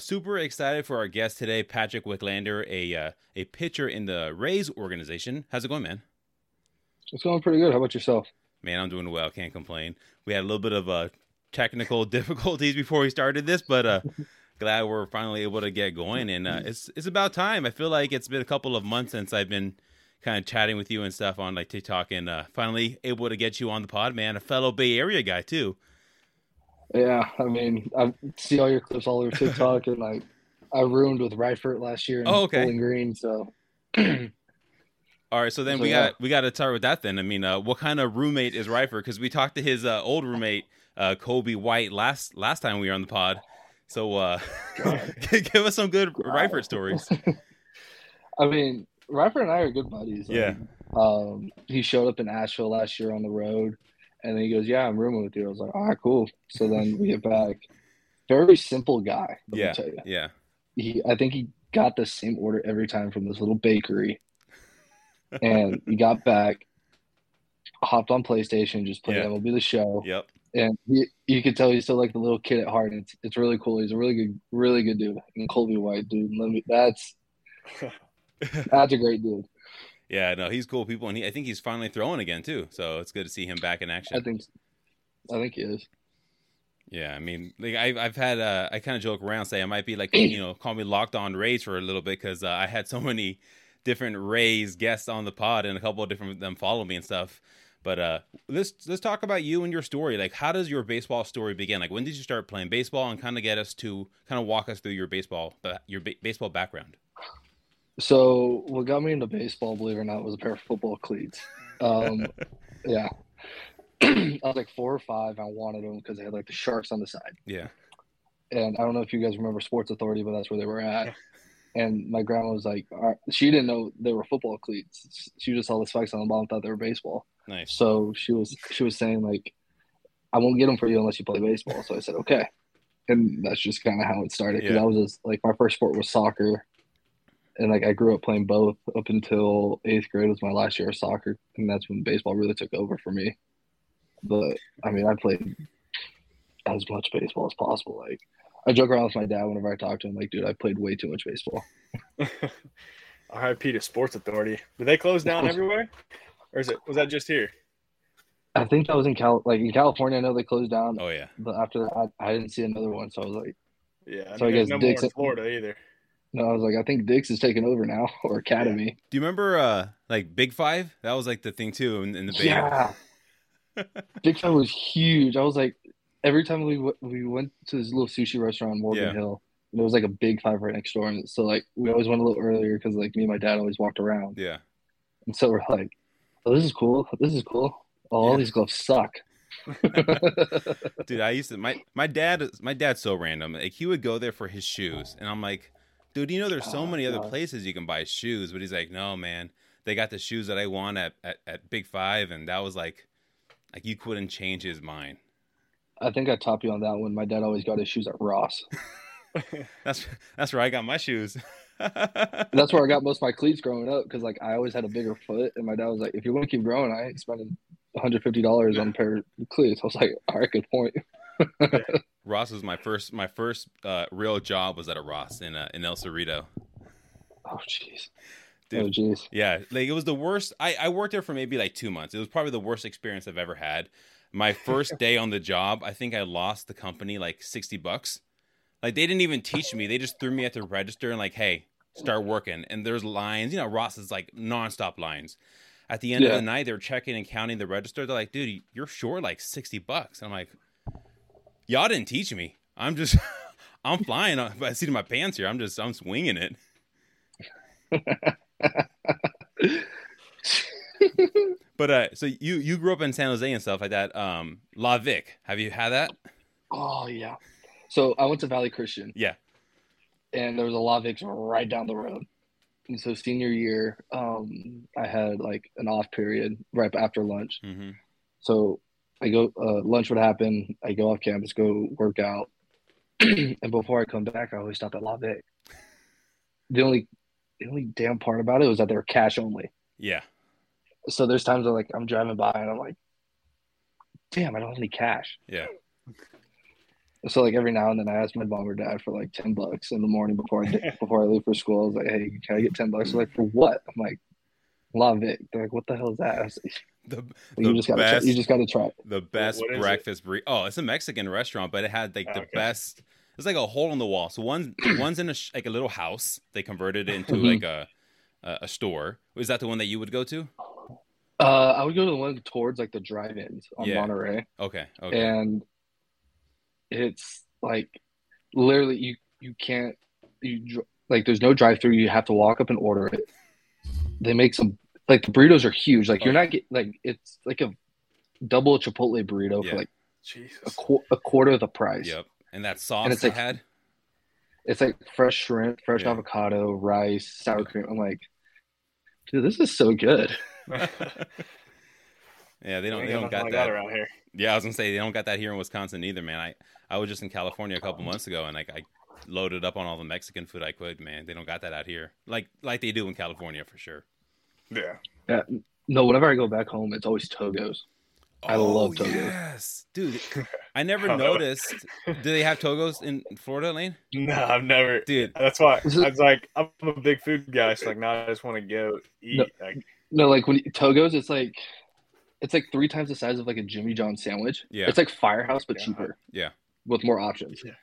super excited for our guest today, Patrick Wicklander, a pitcher in the Rays organization. How's it going, man? It's going pretty good. How about yourself? Man, I'm doing well. Can't complain. We had a little bit of technical difficulties before we started this, but glad we're finally able to get going. And it's about time. I feel like it's been a couple of months since I've been kind of chatting with you and stuff on like TikTok, and finally able to get you on the pod, man. A fellow Bay Area guy too. Yeah, I mean, I see all your clips all over TikTok, and like, I ruined with Rifert last year Oh, in okay. Bowling Green. So, All right, so then so we yeah, got to start with that. Then I mean, what kind of roommate is Rifer? Because we talked to his old roommate, Kobe White, last time we were on the pod. So God, give us some good God. Rifer stories. I mean, Rifert and I are good buddies. Yeah, Like, he showed up in Asheville last year on the road, and then he goes, "Yeah, I'm rooming with you." I was like, "All right, cool." So then we get back. Very simple guy, let me yeah, tell you. yeah. I think he got the same order every time from this little bakery, and he got back, hopped on PlayStation, just played Yeah. MLB The Show, Yep. and you could tell he's still like the little kid at heart. And it's really cool. He's a really good dude. And Colby White, dude, that's a great dude. Yeah, no, he's cool people, and I think he's finally throwing again too. So it's good to see him back in I action. think I think he is. Yeah, I mean, like I've had I kind of joke around, say I might be like call me locked on Rays for a little bit because I had so many different Rays guests on the pod and a couple of different of them follow me and stuff. But let's talk about you and your story. Like, how does your baseball story begin? Like, when did you start playing baseball, and kind of get us to kind of walk us through your baseball background? So what got me into baseball, believe it or not, was a pair of football cleats. Um, yeah, I was like 4 or 5. I wanted them because they had like the sharks on the side. Yeah, And I don't know if you guys remember Sports Authority, but that's where they were at. And my grandma was like, all right. She didn't know they were football cleats. She just saw the spikes on the bottom, thought they were baseball. nice. So she was saying like, I won't get them for you unless you play baseball. So I said, okay. And that's just kind of how it started because Yeah, I was just like my first sport was soccer, and like I grew up playing both up until 8th grade was my last year of soccer, and that's when baseball really took over for me. But I mean, I played as much baseball as possible. Like I joke around with my dad whenever I talk to him, like, dude, I played way too much baseball. RIP to Sports Authority. Did they close down everywhere, or was that just here? I think that was like in California. I know they closed down, oh yeah, but after that, I didn't see another one. So I was like, Yeah, I so mean, I there's guess no more Dick's. in Florida either. No, I was like, I think Dick's is taking over now or Yeah, Academy. do you remember like Big Five? That was like the thing too in the Bay Yeah, Area. Big Five was huge. I was like, every time we went to this little sushi restaurant in Morgan Yeah, Hill, and there was like a Big Five right next door, and so like we always went a little earlier because like me and my dad always walked around, yeah, and so we're like, oh, this is cool. This is cool. Oh, all yeah. these gloves suck. Dude, I used to my dad's so random. Like he would go there for his shoes, and I'm like, dude, there's so Oh many other God. places you can buy shoes, but he's like, no, man, they got the shoes that I want at Big Five, and that was like you couldn't change his mind. I think I top you on that one. My dad always got his shoes at Ross. That's that's where I got my shoes. That's where I got most of my cleats growing up because like I always had a bigger foot, and my dad was like, "If you're going to keep growing, I ain't spending $150 on a pair of cleats." I was like, "All right, good point." yeah. Ross was my first real job was at a Ross in El Cerrito. Oh jeez. Oh Dude, jeez. yeah, like it was the worst. I worked there for maybe like 2 months. It was probably the worst experience I've ever had. My first day on the job, I think I lost the company like $60. Like they didn't even teach me. They just threw me at the register and like, hey, start working. And there's lines. Ross is like nonstop lines. At the end of the Yeah. night, they're checking and counting the register. They're like, dude, you're short like $60. And I'm like, y'all didn't teach me. I'm just, I'm flying by the seat of my pants here. I'm swinging it. But so you grew up in San Jose and stuff like that. La Vic, have you had that? Oh yeah. So I went to Valley Christian, Yeah. and there was a lot of Vicks right down the road. And so senior year, I had like an off period right after lunch. Mm-hmm. So I go, lunch would happen. I go off campus, go work out, and before I come back, I always stop at La Vic. The only, the only damn part about it was that they were cash only. Yeah. So there's times where like I'm driving by and I'm like, damn, I don't have any cash. Yeah. So like every now and then I ask my mom or dad for like $10 in the morning before I leave for school. I was like, hey, can I get $10? They're like, for what? I'm like, La Vic. They're like, what the hell is that? I was like, The you just gotta try. You best just gotta try it. the best What is it? breakfast burrito. Oh, it's a Mexican restaurant, but it had like the Okay. best. It's like a hole in the wall. So one's in like a little house. They converted it into Mhm. like a store. Was that the one that you would go to? I would go to the one towards like the drive-ins on Yeah. Monterey, Okay. Okay. and it's like literally you can't like there's no drive-through. You have to walk up and order it. They make some like the burritos are huge. Like Oh, you're yeah. not get like it's like a double Chipotle burrito Yeah. for like Jesus. a quarter of the price. Yep. And that And sauce it's they like had. it's like fresh shrimp, fresh Yeah. avocado, rice, sour Yeah. cream. I'm like, dude, this is so good. Yeah, they We don't ain't they got don't nothing got like that. around here. Yeah, I was gonna say they don't got that here in Wisconsin either, man. I was just in California a couple months ago, and like I loaded up on all the Mexican food I could. Man, they don't got that out here, like they do in California for sure. Yeah. Yeah. No, whenever I go back home, it's always Togos. I love Togos. Yes, dude. I never Oh, noticed. Do they have Togos in Florida, Lane? No, I've never. Dude, That's why Is it- I was like, I'm a big food guy. So like, now I just want to go eat. No. Like, No, like when Togos, it's like 3 times the size of like a Jimmy John sandwich. Yeah. It's like Firehouse but Yeah. cheaper yeah. with more options. Yeah.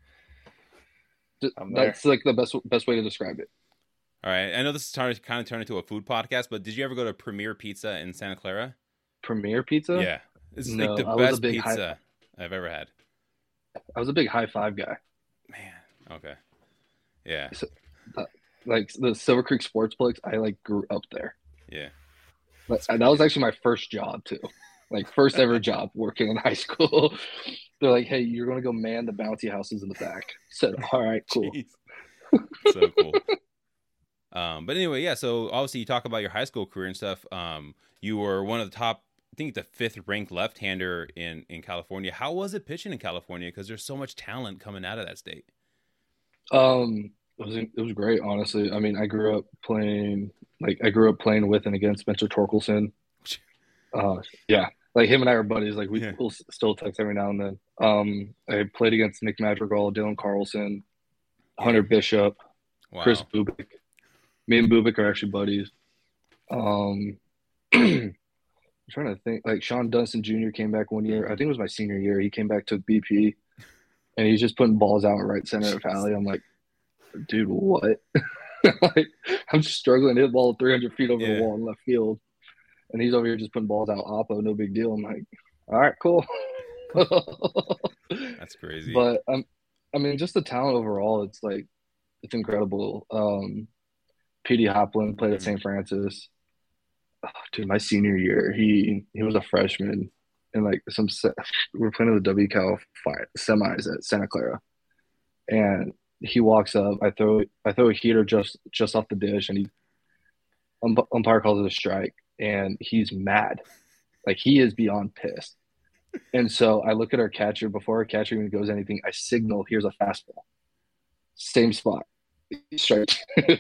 I'm there. That's like the best way to describe it. All right. I know this is kind of turned into a food podcast, but did you ever go to Premier Pizza in Santa Clara? Premier Pizza? Yeah, it's No, like the I was a best big pizza I've ever had. I was a big high five guy. Man. Okay. Yeah. Like the Silver Creek Sportsplex, I like grew up there. Yeah. But that was actually my first job too. Like first ever job working in high school. They're like, hey, you're gonna go man the bouncy houses in the back. I said, all right, cool. Jeez. So cool. But anyway, yeah. So obviously, you talk about your high school career and stuff. You were one of the top, I think, the 5th ranked left-hander in California. How was it pitching in California? Because there's so much talent coming out of that state. It was great, honestly. I mean, I grew up playing with and against Spencer Torkelson. Yeah, like him and I are buddies. Like Yeah. we'll still text every now and then. I played against Nick Madrigal, Dylan Carlson, Hunter Bishop, Wow. Chris Bubik. Me and Bubik are actually buddies. I'm trying to think. Like Sean Dunston Jr. came back one year. I think it was my senior year. He came back, took BP, and he's just putting balls out in right center at Valley. I'm like, dude, what? Like, I'm just struggling to hit the ball 300 feet over Yeah. the wall in left field, and he's over here just putting balls out oppo, no big deal. I'm like, all right, cool. That's crazy. But I mean, just the talent overall, it's like it's incredible. P.D. Hopland played at Mhm. St. Francis. Oh, dude, my senior year, he was a freshman, and like we were playing in the WCAL semis at Santa Clara, and he walks up. I throw a heater just off the dish, and umpire calls it a strike, and he's mad, like he is beyond pissed. And so I look at our catcher before our catcher even goes anything. I signal, here's a fastball, same spot, strike.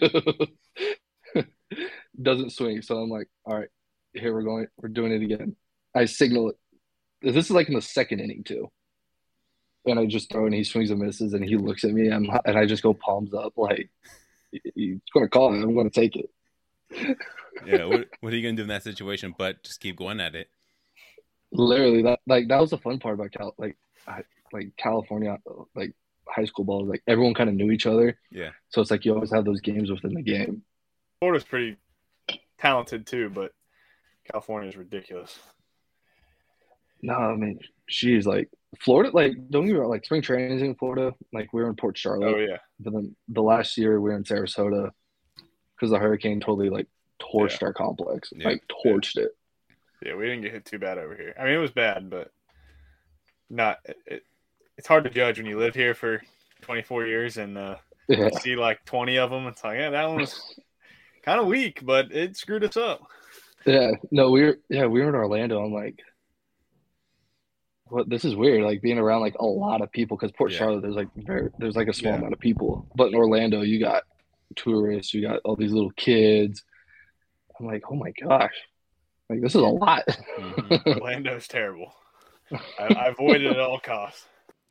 Doesn't swing. So I'm like, all right, here we're doing it again. I signal it. This is like in the second inning too. And I just throw it and he swings and misses and he looks at me and I just go palms up like he's gonna call it. I'm gonna take it. Yeah. What are you gonna do in that situation? But just keep going at it. Literally that was the fun part about California, like high school ball. Like everyone kind of knew each other. Yeah. So it's like you always have those games within the game. Florida's pretty talented too, but California's ridiculous. No, I mean, she's like Florida. Like, don't get me wrong. Like, spring training is in Florida. Like, we were in Port Charlotte. Oh yeah. But then the last year we were in Sarasota because the hurricane totally like torched our complex. Yeah. Like, torched it. Yeah, we didn't get hit too bad over here. I mean, it was bad, but not. It's hard to judge when you live here for 24 years and Yeah. see like 20 of them. It's like, yeah, that one was kind of weak, but it screwed us up. Yeah. No, we were in Orlando. I'm like, what? This is weird. Like being around like a lot of people because Port Yeah. Charlotte, there's like a small Yeah. amount of people, but in Orlando, you got tourists, you got all these little kids. I'm like, oh my gosh, like this is a lot. Mhm. Orlando's terrible. I avoid it at all costs.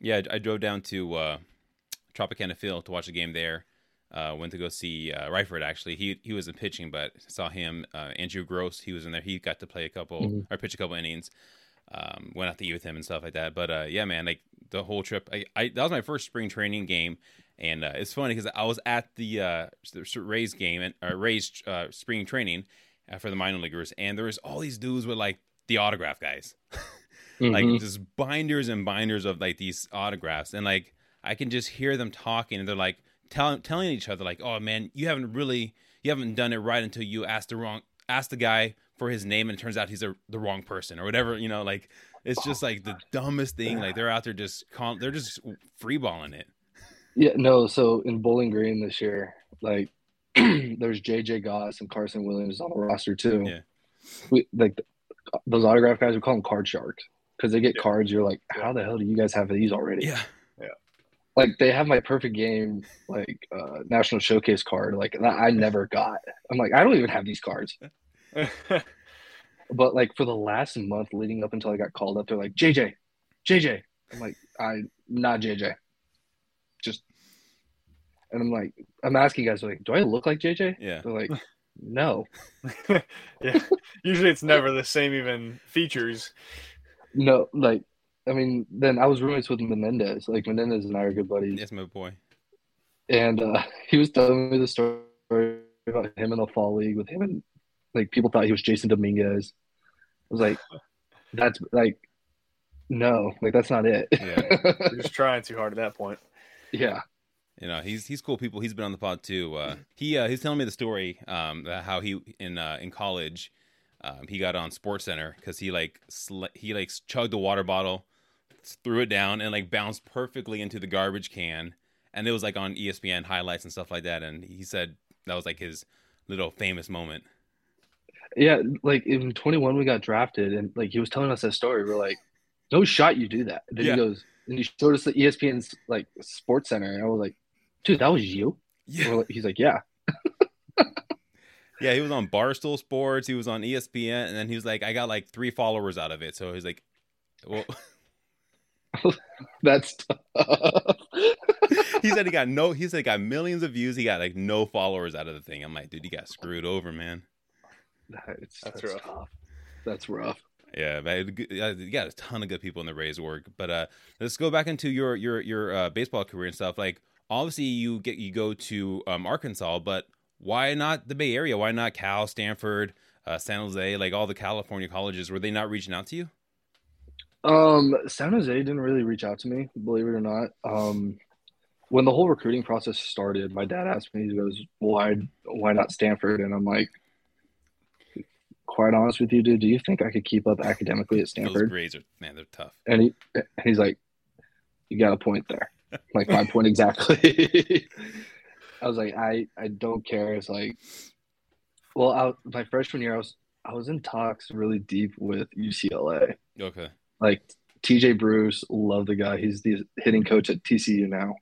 Yeah, I drove down to Tropicana Field to watch the game there. Went to go see Ryford. Actually, he wasn't pitching, but saw him. Andrew Gross, he was in there. He got to play or pitch a couple innings. Went out to eat with him and stuff like that. But yeah, man, like the whole trip, that was my first spring training game, and it's funny because I was at the Rays game and Rays spring training for the minor leaguers, and there was all these dudes with like the autograph guys, like just binders and binders of like these autographs, and like I can just hear them talking, and they're like telling each other like, "Oh man, you haven't done it right until you ask the guy for his name, and it turns out he's the wrong person or whatever." You know, like it's just like the dumbest thing. Like they're out there they're just freeballing it. Yeah, no. So in Bowling Green this year, like there's JJ Goss and Carson Williams on the roster too. Yeah, those autograph guys, we call them card sharks because they get cards. You're like, how the hell do you guys have these already? Yeah. Like they have my perfect game, like national showcase card, like that I never got. I'm like, I don't even have these cards. But like for the last month leading up until I got called up, they're like, JJ. I'm like, I'm not JJ. And I'm like, I'm asking guys, like, do I look like JJ? Yeah. They're like, no. Yeah. Usually it's never the same even features. No, like, I mean, then I was roommates with Menendez. Like Menendez and I are good buddies. Yes, my boy. And he was telling me the story about him in the fall league with him, and like people thought he was Jason Dominguez. I was like, that's like, no, like that's not it. Yeah. You're just trying too hard at that point. Yeah. You know, he's cool people. He's been on the pod too. He's telling me the story how he in college he got on Sports Center because he chugged a water bottle, threw it down, and like bounced perfectly into the garbage can, and it was like on ESPN highlights and stuff like that. And he said that was like his little famous moment. Yeah, like in 21 we got drafted, and like he was telling us that story. We're like, no shot you do that. And then he goes, and he showed us the ESPN's like Sports Center, and I was like, dude, that was you? Yeah. He's like, yeah. Yeah, he was on Barstool Sports. He was on ESPN, and then he was like, I got like 3 followers out of it. So he's like, well, that's tough. he said he got millions of views. He got like no followers out of the thing. I'm like, dude, you got screwed over, man. That's rough. Tough. That's rough. Yeah, but you got a ton of good people in the Rays work. But let's go back into your baseball career and stuff. Like, obviously, you go to Arkansas, but why not the Bay Area? Why not Cal, Stanford, San Jose, like all the California colleges? Were they not reaching out to you? San Jose didn't really reach out to me, believe it or not. When the whole recruiting process started, my dad asked me, he goes, why not Stanford? And I'm like, quite honest with you, dude, do you think I could keep up academically at Stanford? Those grades they're tough. And he's like, you got a point there. Like my point exactly. I was like, I don't care. It's like, well, my freshman year, I was in talks really deep with UCLA. Okay. Like TJ Bruce, love the guy. He's the hitting coach at TCU now.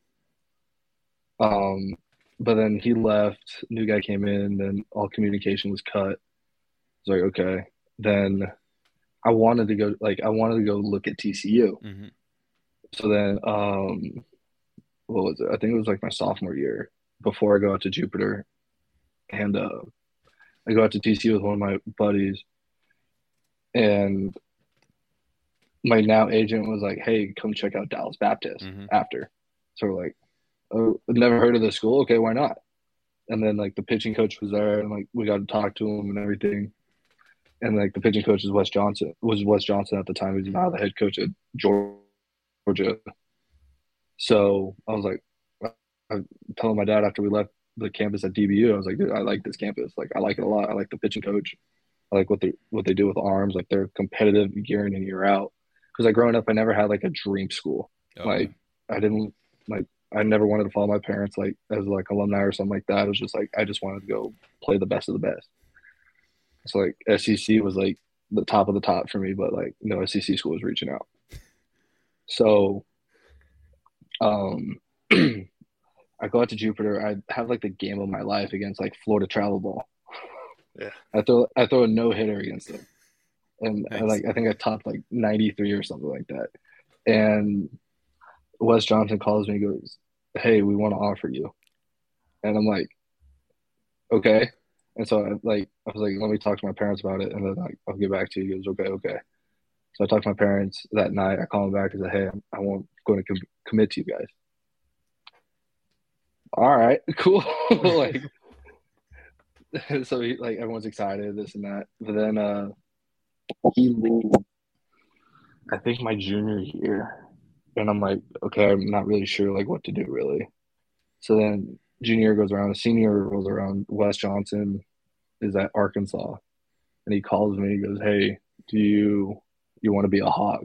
But then he left, new guy came in, then all communication was cut. I was like, okay. Then I wanted to go look at TCU. Mm-hmm. So then, what was it? I think it was like my sophomore year before I go out to Jupiter, and I go out to TCU with one of my buddies, and my now agent was like, "Hey, come check out Dallas Baptist after." So we're like, "Oh, I've never heard of this school. Okay, why not?" And then like the pitching coach was there, and like we got to talk to him and everything. And like the pitching coach is Wes Johnson at the time. He's now the head coach at Georgia. So I was like, I telling my dad after we left the campus at DBU, I was like, dude, I like this campus. Like, I like it a lot. I like the pitching coach. I like what they do with arms. Like, they're competitive year in and year out. Because like growing up, I never had like a dream school. Okay. Like, I never wanted to follow my parents like as like alumni or something like that. It was just like I just wanted to go play the best of the best. So like SEC was like the top of the top for me, but like no SEC school was reaching out. So, I go out to Jupiter. I have like the game of my life against like Florida Travel Ball. Yeah, I throw a no hitter against them, and nice. I think I topped like 93 or something like that. And Wes Johnson calls me and goes, "Hey, we want to offer you." And I'm like, "Okay." And so I was like, "Let me talk to my parents about it, and then I'll get back to you." He goes, "Okay, okay." So I talked to my parents that night. I call them back and say, "Hey, I won't going to commit to you guys." All right, cool. Like, so like everyone's excited, this and that. But then he leaves, I think my junior year, and I'm like, okay, I'm not really sure like what to do really. So then junior year goes around, senior year rolls around. Wes Johnson is at Arkansas, and he calls me. He goes, "Hey, do you want to be a Hog?"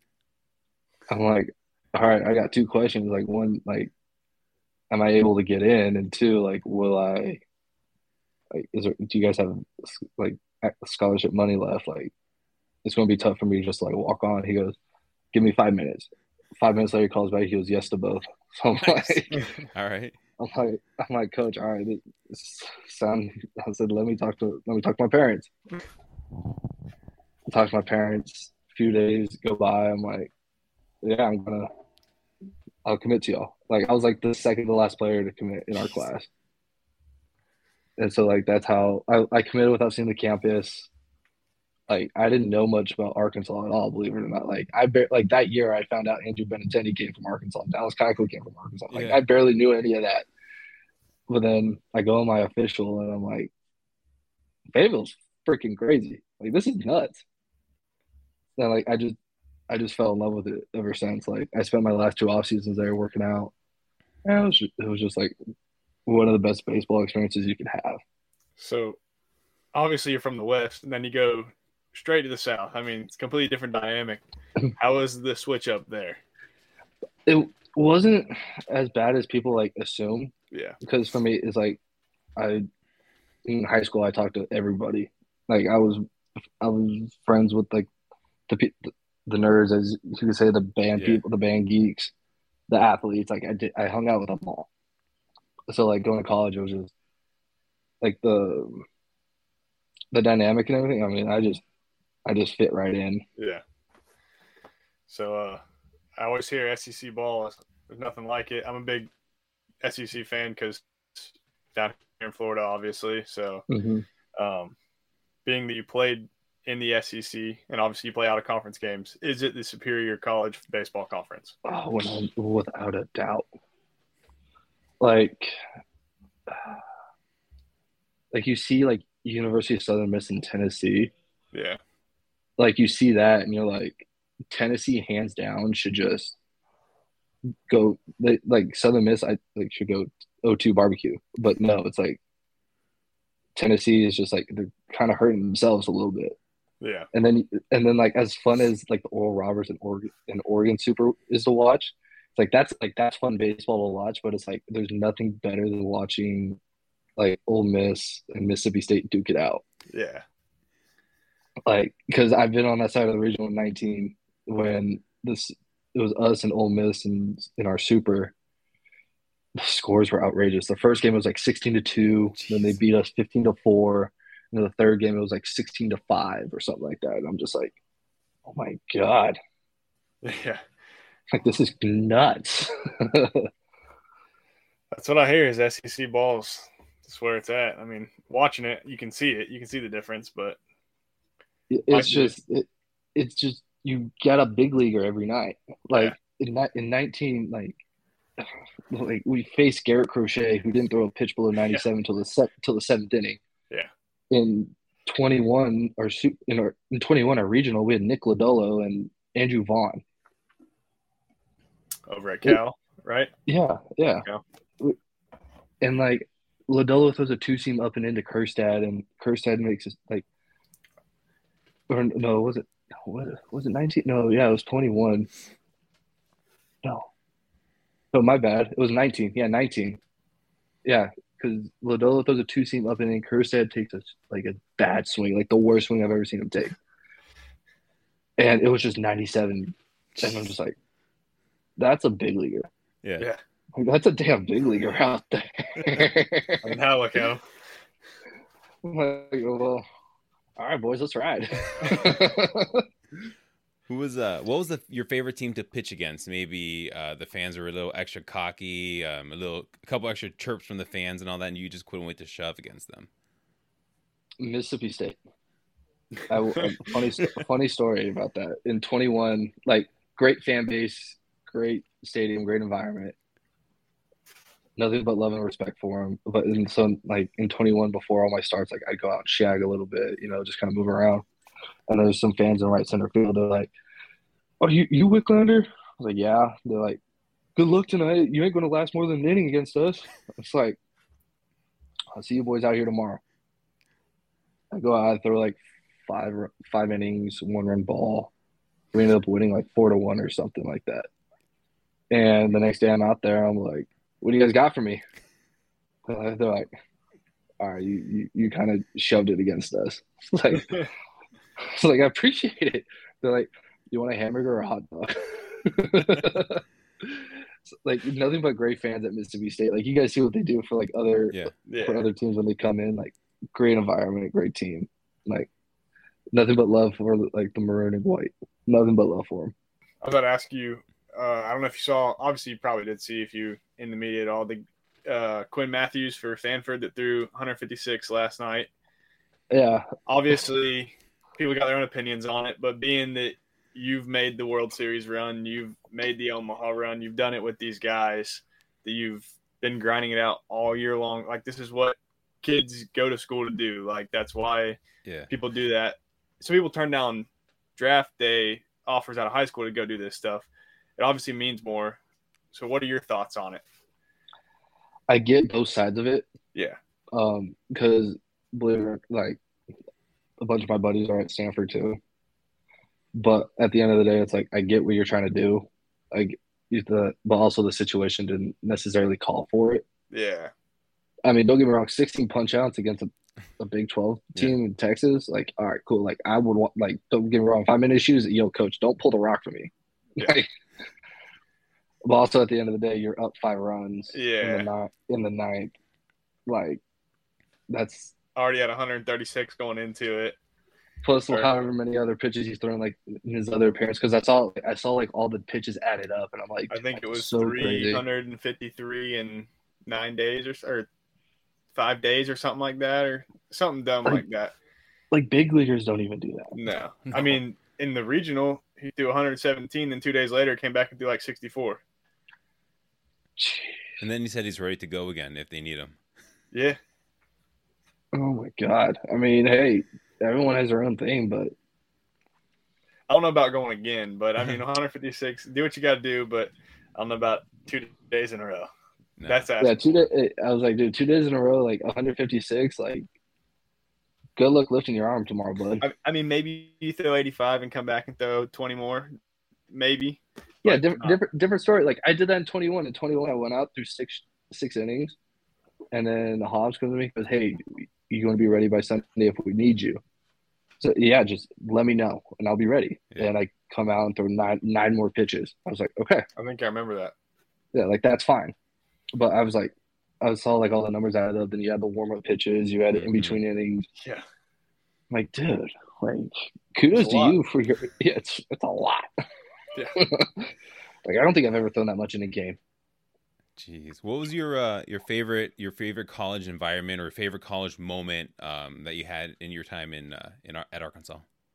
I'm like, "All right, I got two questions. Like one, like, am I able to get in? And two, like, will I like do you guys have like scholarship money left? Like, it's going to be tough for me just to like walk on." He goes, "Give me 5 minutes." 5 minutes later, he calls back. He goes, "Yes to both." So I'm Nice. like, All right. I'm like, "Coach, all right, this sound." I said, let me talk to my parents." I talked to my parents. A few days go by. I'm like, "Yeah, I'll commit to y'all." Like I was like the second to last player to commit in our class, and so like that's how I committed without seeing the campus. Like I didn't know much about Arkansas at all, believe it or not. Like like that year, I found out Andrew Benintendi came from Arkansas, Dallas Keuchel came from Arkansas. Like Yeah. I barely knew any of that. But then I go on my official, and I'm like, Fayetteville's freaking crazy. Like this is nuts. And like I just fell in love with it ever since. Like I spent my last two off seasons there working out. And it was just like one of the best baseball experiences you can have. So obviously you're from the West, and then you go straight to the South. I mean, it's a completely different dynamic. How was the switch up there? It wasn't as bad as people like assume. Yeah. Because for me, it's like I in high school I talked to everybody. Like I was friends with like the the nerds, as you could say, the band people, the band geeks, the athletes. Like I hung out with them all. So like going to college, it was just like the dynamic and everything. I mean, I just fit right in. Yeah. So I always hear SEC ball. There's nothing like it. I'm a big SEC fan because down here in Florida, obviously. So being that you played in the SEC and obviously you play out of conference games, is it the superior college baseball conference? Oh, without a doubt. Like you see like University of Southern Miss in Tennessee. Yeah. Like you see that and you're like, Tennessee hands down should just go like Southern Miss I like should go O2 barbecue. But no, it's like Tennessee is just like they're kind of hurting themselves a little bit. Yeah. And then like as fun as like the Oral Roberts and Oregon Super is to watch, it's like that's fun baseball to watch, but it's like there's nothing better than watching like Ole Miss and Mississippi State duke it out. Yeah. Like because I've been on that side of the regional in 19 when it was us and Ole Miss and in our super. The scores were outrageous. The first game was like 16-2, then they beat us 15-4. And the third game it was like 16-5 or something like that. And I'm just like, oh my God. Yeah. Like this is nuts. That's what I hear is SEC balls. That's where it's at. I mean, watching it, you can see it. You can see the difference, but it's just you get a big leaguer every night. Like in 19, like we faced Garrett Crochet, who didn't throw a pitch below 97 till the seventh inning. Yeah. In 21 in 21 our regional, we had Nick Lodolo and Andrew Vaughn over at Cal, right? Yeah. Cal. And like Lodolo throws a two-seam up and into Kerstad, and Kerstad makes it like, or no, was it 19? No, yeah, it was 21. No, my bad. It was 19. Yeah, 19. Yeah, because Lodolo throws a two-seam up and then Kerstad takes a bad swing, like the worst swing I've ever seen him take. And it was just 97. And I'm just like, that's a big leaguer. Yeah. Like, that's a damn big leaguer out there. I mean, how look at him. I'm like, well, all right, boys, let's ride. What was your favorite team to pitch against? Maybe the fans were a little extra cocky, a couple extra chirps from the fans and all that, and you just couldn't wait to shove against them. Mississippi State. Funny story about that. In 21, like great fan base, great stadium, great environment. Nothing but love and respect for them. But in 21, before all my starts, like I'd go out and shag a little bit, just kind of move around. And there's some fans in right center field. They're like, "Oh, you Wicklander?" I was like, "Yeah." They're like, "Good luck tonight. You ain't going to last more than an inning against us." It's like, "I'll see you boys out here tomorrow." I go out, I throw like five innings, 1-run ball. We ended up winning like 4-1 or something like that. And the next day I'm out there, I'm like, "What do you guys got for me?" They're like, "All right, you kind of shoved it against us." It's like, I appreciate it. They're like, "You want a hamburger or a hot dog?" Like nothing but great fans at Mississippi State. Like you guys see what they do for like other teams when they come in. Like great environment, great team. Like nothing but love for like the maroon and white. Nothing but love for them. I was about to ask you. I don't know if you saw. Obviously, you probably did see if you in the media at all. The Quinn Matthews for Stanford that threw 156 last night. Yeah. Obviously, people got their own opinions on it, but being that you've made the World Series run, you've made the Omaha run, you've done it with these guys, that you've been grinding it out all year long. Like this is what kids go to school to do. Like that's why people do that. So people turn down draft day offers out of high school to go do this stuff. It obviously means more. So what are your thoughts on it? I get both sides of it. Yeah. Because believe it or not, like a bunch of my buddies are at Stanford too. But at the end of the day, it's like I get what you're trying to do. But also the situation didn't necessarily call for it. Yeah. I mean, don't get me wrong, 16 punch outs against a Big 12 team in Texas, like, all right, cool. Like I would want, like, don't get me wrong, if I'm in issues, coach, don't pull the rock for me. Yeah. But also at the end of the day, you're up 5 runs in the ninth. Like that's already at 136 going into it. Plus however many other pitches he's thrown like in his other appearance, because I saw like all the pitches added up, and I'm like, I think it was so 353 in 9 days or 5 days or something like that, or something dumb like that. Like big leaguers don't even do that. No. I mean, in the regional, he threw 117, and 2 days later came back and threw like 64. And then he said he's ready to go again if they need him. Yeah. Oh my God. I mean, hey, everyone has their own thing, but I don't know about going again. But I mean, 156, do what you got to do. But I don't know about 2 days in a row. No. That's asking. Yeah, 2 days. I was like, dude, 2 days in a row, like 156. Like, good luck lifting your arm tomorrow, bud. I mean, maybe you throw 85 and come back and throw 20 more, maybe. Yeah, different story. Like I did that in 21. In 21, I went out through six innings, and then Hobbs comes to me and goes, "Hey, you going to be ready by Sunday if we need you?" So yeah, just let me know and I'll be ready. Yeah. And I come out and throw nine more pitches. I was like, okay. I think I remember that. Yeah, like that's fine. But I was like, I saw like all the numbers added up. Then you had the warm up pitches. You had in between innings. Yeah. I'm like, dude, like kudos to you for your. Yeah, it's a lot. Yeah. Like I don't think I've ever thrown that much in a game. Jeez, what was your favorite college environment or favorite college moment that you had in your time at Arkansas?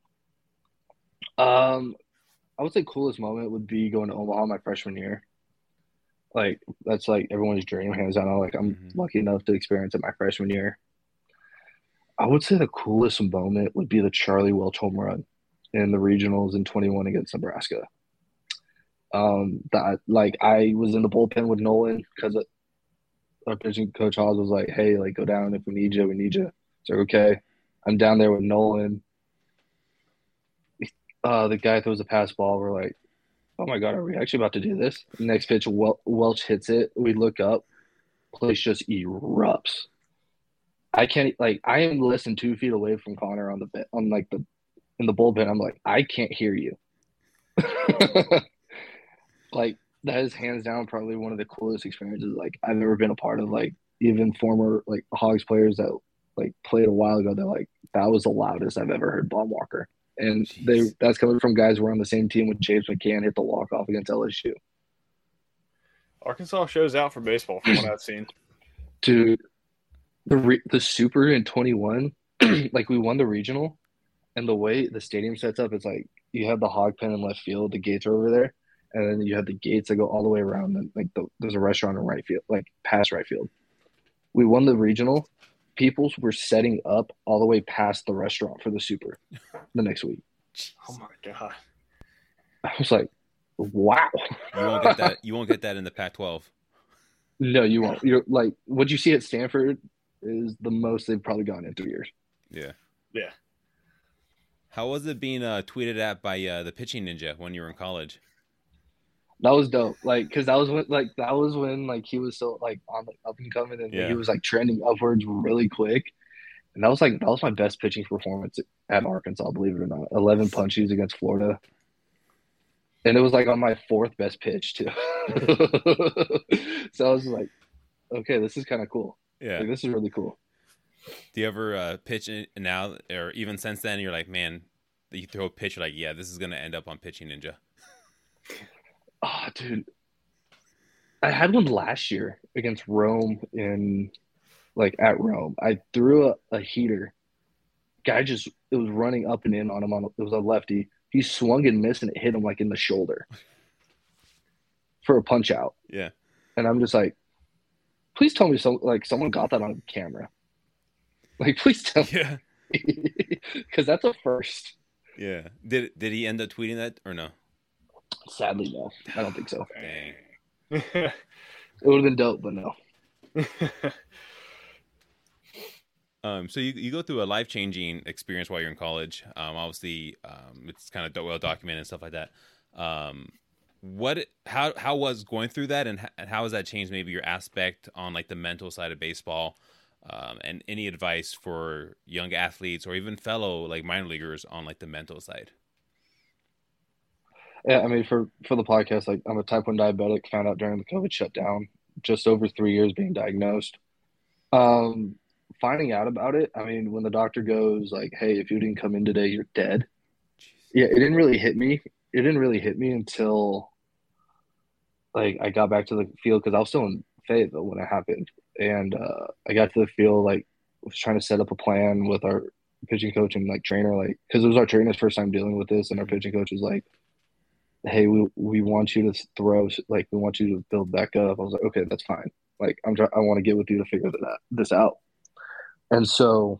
I would say coolest moment would be going to Omaha my freshman year. Like that's like everyone's dream, hands down. Like I'm lucky enough to experience it my freshman year. I would say the coolest moment would be the Charlie Welch home run in the regionals in 21 against Nebraska. That like I was in the bullpen with Nolan because our pitching coach Hawes was like, "Hey, like go down if we need you, we need you." So okay, I'm down there with Nolan. The guy throws a pass ball. We're like, "Oh my God, are we actually about to do this?" Next pitch, Welch hits it. We look up, place just erupts. I can't I am less than 2 feet away from Connor in the bullpen. I'm like, I can't hear you. Like that is hands down probably one of the coolest experiences like I've ever been a part of. Like even former like Hogs players that like played a while ago, they're like, that was the loudest I've ever heard Baum Walker. And Jeez. that's coming from guys who were on the same team when James McCann hit the walk-off against LSU. Arkansas shows out for baseball from what I've seen. Dude, the Super in 21, like we won the regional, and the way the stadium sets up, it's like you have the hog pen in left field, the gates are over there, and then you have the gates that go all the way around, and like there's a restaurant in right field, like past right field. We won the regional. People were setting up all the way past the restaurant for the Super the next week. Oh my god! I was like, wow. You won't get that. You won't get that in the Pac-12. No, you won't. You're like what you see at Stanford is the most they've probably gone in 3 years. Yeah. Yeah. How was it being tweeted at by the pitching ninja when you were in college? That was dope. Like, cause that was when like he was so like on the up and coming, and Yeah. he was like trending upwards really quick. And that was my best pitching performance at Arkansas, believe it or not. 11 punchies against Florida. And it was like on my 4th best pitch too. So I was like, okay, this is kind of cool. Yeah. Like, this is really cool. Do you ever pitch now, or even since then, you're like, man, you throw a pitch, you're like, yeah, this is going to end up on Pitching Ninja? Oh, dude. I had one last year against Rome at Rome. I threw a heater. It was running up and in on him. It was a lefty. He swung and missed, and it hit him like in the shoulder for a punch out. Yeah. And I'm just like, please tell me someone got that on camera. Like, please tell me. Yeah. Because that's a first. Yeah. Did he end up tweeting that or no? Sadly, no. I don't think so. Dang. It would have been dope, but no. So you go through a life-changing experience while you're in college. Obviously, it's kind of well documented and stuff like that. How was going through that, and how has that changed maybe your aspect on like the mental side of baseball, and any advice for young athletes or even fellow like minor leaguers on like the mental side? Yeah, I mean, for the podcast, like I'm a type 1 diabetic, found out during the COVID shutdown, just over 3 years being diagnosed. Finding out about it, I mean, when the doctor goes like, hey, if you didn't come in today, you're dead. Jeez. Yeah, it didn't really hit me. It didn't really hit me until like I got back to the field because I was still in Fayetteville when it happened. And I got to the field, like was trying to set up a plan with our pitching coach and like trainer, like because it was our trainer's first time dealing with this, and our pitching coach was like, hey, we want you to throw, like we want you to build back up. I was like, okay, that's fine. Like I want to get with you to figure this out. And so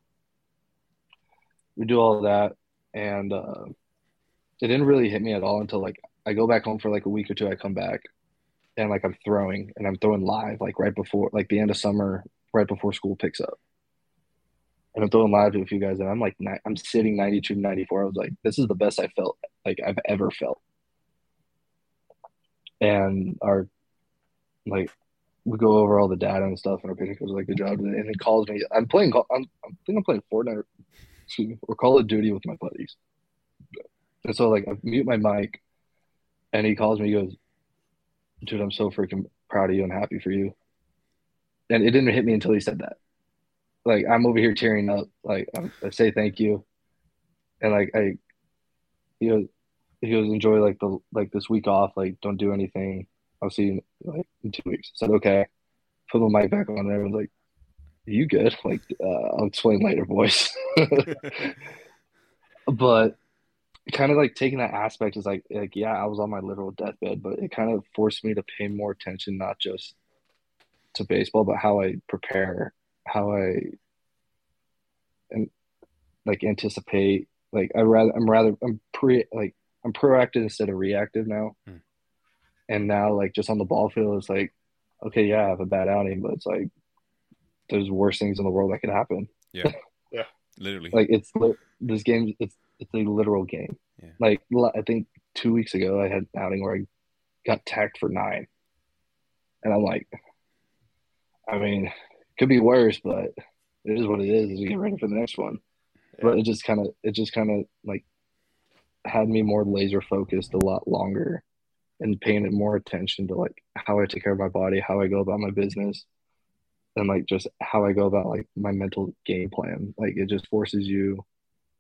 we do all of that, and it didn't really hit me at all until like I go back home for like a week or two. I come back, and like I'm throwing live like right before like the end of summer, right before school picks up. And I'm throwing live to a few guys, and I'm like I'm sitting 92, 94. I was like, this is the best I felt like I've ever felt. And like we go over all the data and stuff, and our pitching coach was like, good job today. And he calls me. I think I'm playing Fortnite or Call of Duty with my buddies. And so like I mute my mic, and he calls me. He goes, dude, I'm so freaking proud of you and happy for you. And it didn't hit me until he said that. Like I'm over here tearing up. Like I say thank you, and like he goes enjoy like this week off. Like don't do anything. I'll see you like in 2 weeks. I said okay. Put my mic back on, and everyone's like, are you good? Like I'll explain later, boys. But kind of like taking that aspect is like yeah, I was on my literal deathbed, but it kind of forced me to pay more attention, not just to baseball, but how I prepare, how I and like anticipate. Like I'm proactive instead of reactive now. And now like just on the ball field, it's like, okay, yeah, I have a bad outing, but it's like there's worse things in the world that could happen. Yeah. Yeah. Literally. Like this game, it's a literal game. Yeah. Like I think 2 weeks ago I had an outing where I got tagged for 9. And I'm like, I mean, it could be worse, but it is what it is as we get ready for the next one. Yeah. But it just kind of like had me more laser focused a lot longer and paying more attention to like how I take care of my body, how I go about my business, and like just how I go about like my mental game plan. Like it just forces you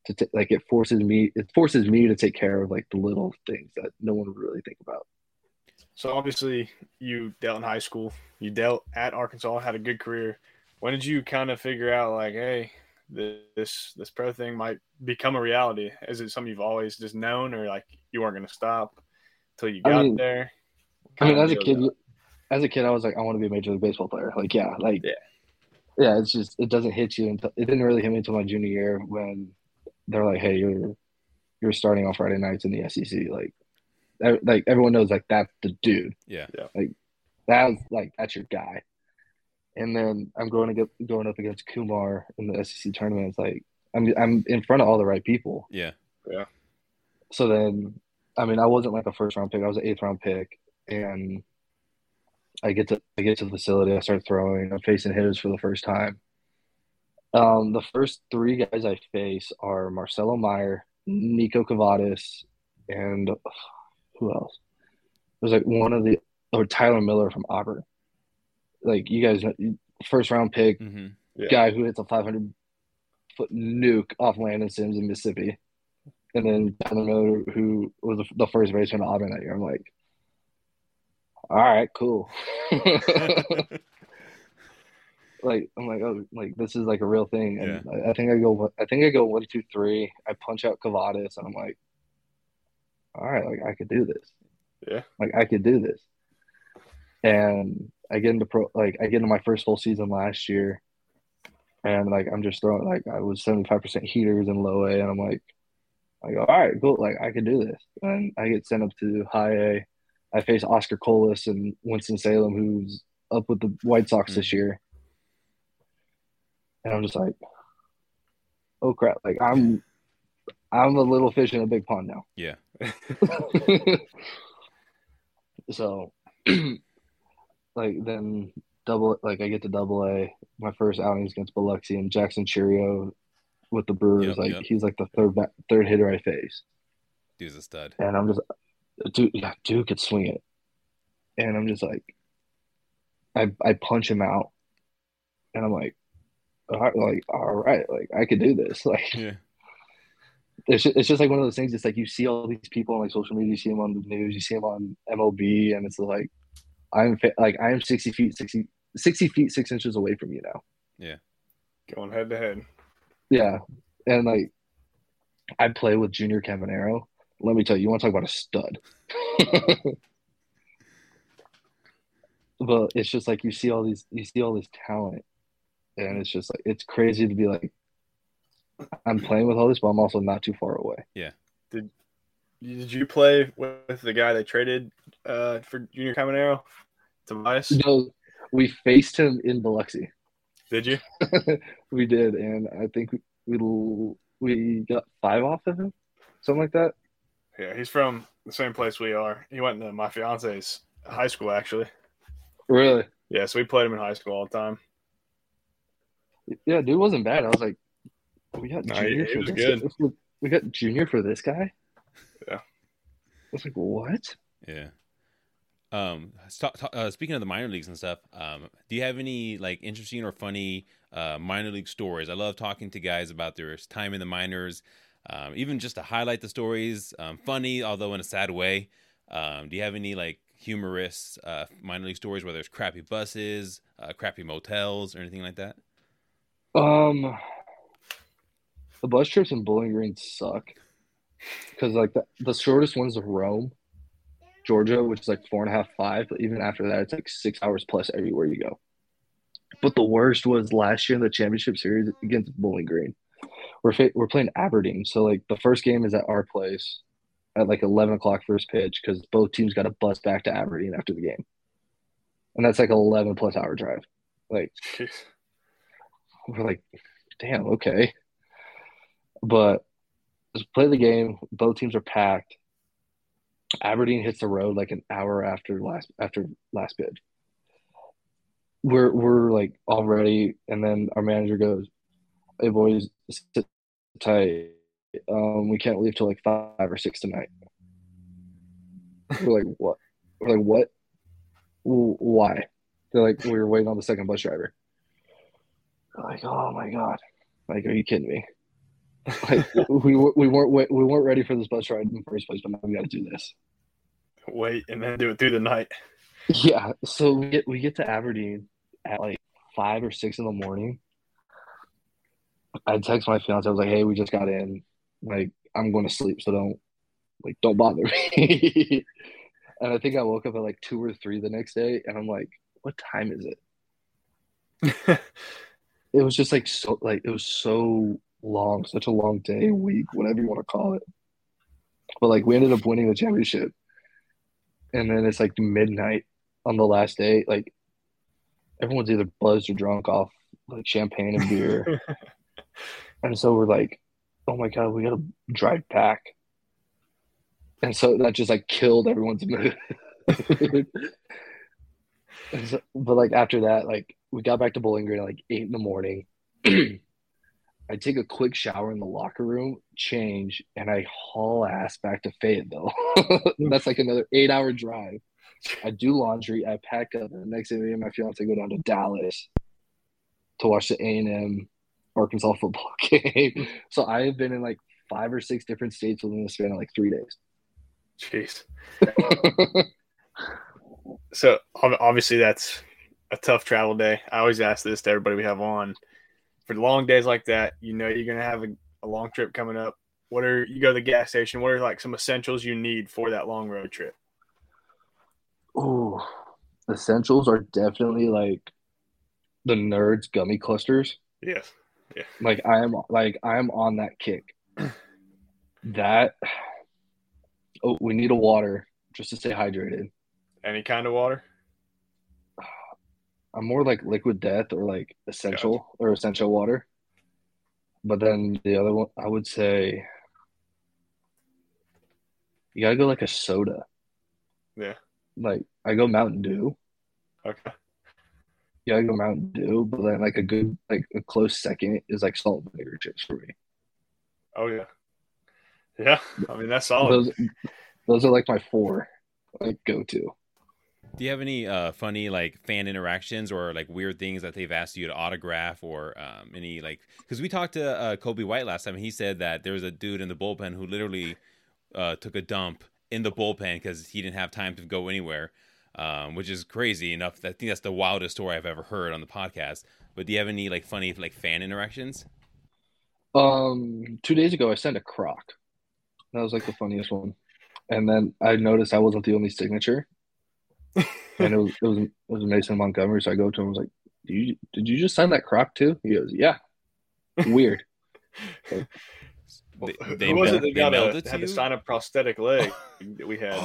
like it forces me to take care of like the little things that no one would really think about. So obviously you dealt in high school, you dealt at Arkansas, had a good career. When did you kind of figure out like, hey, this pro thing might become a reality? Is it something you've always just known, or like you weren't going to stop till you got there? As a kid, I was like, I want to be a Major League Baseball player. Like, yeah. It's just, it doesn't hit you until, it didn't really hit me until my junior year when they're like, hey, you're starting on Friday nights in the SEC. Like everyone knows, like that's the dude. Yeah. Like that's your guy. And then I'm going up against Kumar in the SEC tournament. It's like I'm in front of all the right people. Yeah. Yeah. So then, I wasn't like a first round pick. I was an 8th round pick, and I get to the facility. I start throwing. I'm facing hitters for the first time. The first 3 guys I face are Marcelo Meyer, Nico Cavadas, and who else? There's like Tyler Miller from Auburn. Like, you guys know, first round pick, guy who hits a 500-foot nuke off Landon Sims in Mississippi. And then Tyler Miller, who was the first baseman at Auburn that year. I'm like, all right, cool. I'm like, oh, like this is like a real thing. And yeah. I think I go 1, 2, 3. I punch out Cavadas, and I'm like, all right, like I could do this. Yeah. Like I could do this. And I get into my first full season last year, and like I'm just throwing, like I was 75% heaters in low A, and I'm like, I go, all right, cool, like I could do this. And I get sent up to high A. I face Oscar Colas and Winston-Salem, who's up with the White Sox this year. And I'm just like, oh crap, like I'm a little fish in a big pond now. Yeah. So like then I get to double A. My first outings against Biloxi, and Jackson Cheerio with the Brewers. He's like the third hitter I face. Dude's a stud. And I'm just, dude could swing it. And I'm just like, I punch him out, and I'm like, all right, like I could do this. Like, yeah. It's just like one of those things. It's like you see all these people on like social media, you see them on the news, you see them on MLB, and it's like I am 60 feet 6 inches away from you now. Yeah, going head to head. Yeah, and like I play with Junior Caminero. Let me tell you, want to talk about a stud. But it's just like you see all this talent, and it's just like it's crazy to be like, I'm playing with all this, but I'm also not too far away. Yeah. Did you play with the guy they traded for Junior Caminero, Tobias? No, we faced him in Biloxi. Did you? We did, and I think we got 5 off of him, something like that. Yeah, he's from the same place we are. He went to my fiance's high school, actually. Really? Yeah, so we played him in high school all the time. Yeah, dude wasn't bad. I was like, we got Junior for this. Good. We got Junior for this guy. Yeah. I was like, what? Yeah. Speaking of the minor leagues and stuff, do you have any like interesting or funny minor league stories? I love talking to guys about their time in the minors, even just to highlight the stories. Funny, although in a sad way. Do you have any like humorous minor league stories, whether it's crappy buses, crappy motels, or anything like that? The bus trips in Bowling Green suck because like the shortest one's to Rome, Georgia, which is like 4.5, 5. But even after that, it's like 6 hours plus everywhere you go. But the worst was last year in the championship series against Bowling Green. We're playing Aberdeen, so like the first game is at our place at like 11 o'clock first pitch because both teams got a bus back to Aberdeen after the game, and that's like 11+ hour drive. Like, we're like, damn, okay. But just play the game. Both teams are packed. Aberdeen hits the road like an hour after last pitch. We're like all ready, and then our manager goes, "Hey boys, sit tight. We can't leave till like 5 or 6 tonight." We're like, what? We're like, what? Why? They're like, we were waiting on the second bus driver. We're like, oh my god! Like, are you kidding me? Like we weren't ready for this bus ride in the first place, but now we got to do this. Wait, and then do it through the night. Yeah. So we get to Aberdeen at like 5 or 6 in the morning. I text my fiance. I was like, "Hey, we just got in. Like, I'm going to sleep, so don't bother me." And I think I woke up at like 2 or 3 the next day, and I'm like, "What time is it?" It was just it was so long, such a long day, week, whatever you want to call it. But like we ended up winning the championship, and then it's like midnight on the last day. Like everyone's either buzzed or drunk off like champagne and beer, and so we're like, "Oh my god, we gotta drive back." And so that just like killed everyone's mood. But like after that, like we got back to Bowling Green at like 8 in the morning. I take a quick shower in the locker room, change, and I haul ass back to Fayetteville. That's like another 8 hour drive. I do laundry, I pack up, and the next day me and my fiance go down to Dallas to watch the A&M Arkansas football game. So I have been in like 5 or 6 different states within the span of like 3 days. Jeez. So obviously that's a tough travel day. I always ask this to everybody we have on. For long days like that, you know you're gonna have a long trip coming up. You go to the gas station? What are like some essentials you need for that long road trip? Ooh, essentials are definitely like the Nerds gummy clusters. Yes. Yeah. Like I am on that kick. That we need a water just to stay hydrated. Any kind of water? I'm more like liquid death or like essential Gotcha. or essential water. But then the other one, I would say you gotta go like a soda. Yeah. Like I go Mountain Dew. Okay. Yeah, I go Mountain Dew, but then like a close second is like salt and vinegar chips for me. Oh yeah. Yeah. I mean that's solid. Those are like my four like go to. Do you have any funny like fan interactions or like weird things that they've asked you to autograph or any like because we talked to Kobe White last time and he said that there was a dude in the bullpen who literally took a dump in the bullpen because he didn't have time to go anywhere, which is crazy enough. I think that's the wildest story I've ever heard on the podcast. But do you have any like funny like fan interactions? 2 days ago I sent a croc. That was like the funniest one. And then I noticed I wasn't the only signature. And it was Mason Montgomery. So I go to him, I was like, did you just sign that croc too? He goes, yeah. Weird. Who was it that had to sign a prosthetic leg that we had?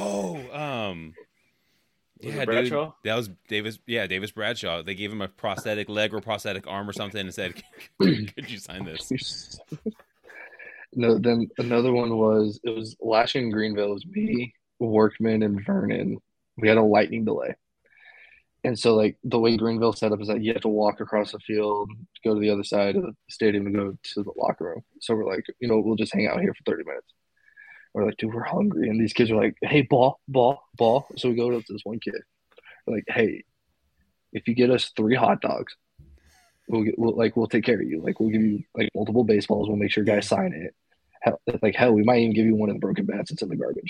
Yeah, Bradshaw? Dude, that was Davis. Yeah, Davis Bradshaw. They gave him a prosthetic leg or prosthetic arm or something and said, "Could you sign this?" No. Then another one was last year in Greenville. It was me, Workman, and Vernon. We had a lightning delay, and so like the way Greenville set up is that you have to walk across the field, go to the other side of the stadium, and go to the locker room. So we're like, we'll just hang out here for 30 minutes. We're like, dude, we're hungry. And these kids are like, hey, ball. So we go up to this one kid. We're like, hey, if you get us 3 hot dogs, we'll take care of you. Like, we'll give you like multiple baseballs. We'll make sure guys sign it. Hell, we might even give you one of the broken bats that's in the garbage.